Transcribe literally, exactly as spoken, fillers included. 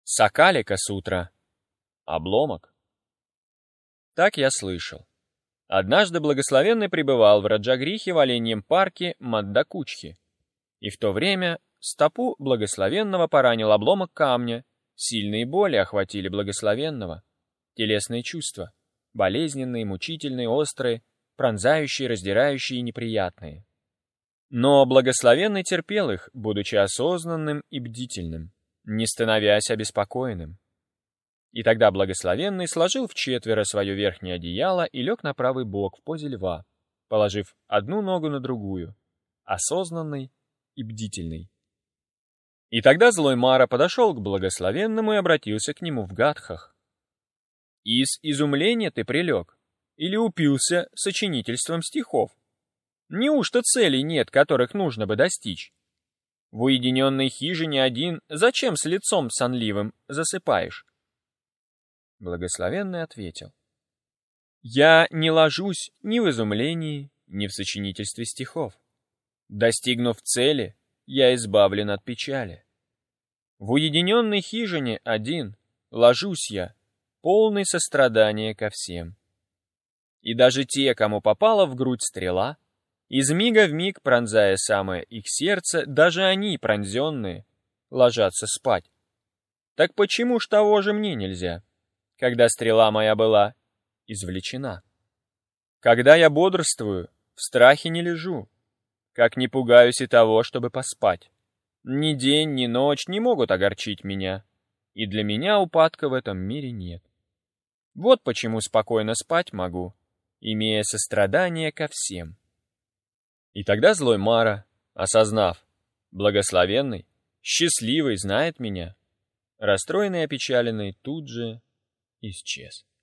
Сакалика сутра. Обломок. Так я слышал. Однажды благословенный пребывал в Раджагрихе в оленьем парке Маддакучхи, и в то время стопу благословенного поранил обломок камня, сильные боли охватили благословенного, телесные чувства, болезненные, мучительные, острые, пронзающие, раздирающие и неприятные. Но благословенный терпел их, будучи осознанным и бдительным, не становясь обеспокоенным. И тогда благословенный сложил вчетверо свое верхнее одеяло и лег на правый бок в позе льва, положив одну ногу на другую, осознанный и бдительный. И тогда злой Мара подошел к благословенному и обратился к нему в гадхах. «Из изумления ты прилег? Или упился сочинительством стихов? Неужто целей нет, которых нужно бы достичь? В уединенной хижине один зачем с лицом сонливым засыпаешь?» Благословенный ответил: «Я не ложусь ни в изумлении, ни в сочинительстве стихов. Достигнув цели, я избавлен от печали. В уединенной хижине один ложусь я, полный сострадания ко всем. И даже те, кому попала в грудь стрела, из мига в миг пронзая самое их сердце, даже они, пронзенные, ложатся спать. Так почему ж того же мне нельзя, когда стрела моя была извлечена? Когда я бодрствую, в страхе не лежу, как не пугаюсь и того, чтобы поспать. Ни день, ни ночь не могут огорчить меня, и для меня упадка в этом мире нет. Вот почему спокойно спать могу, имея сострадание ко всем». И тогда злой Мара, осознав, благословенный, счастливый знает меня, расстроенный и опечаленный тут же исчез.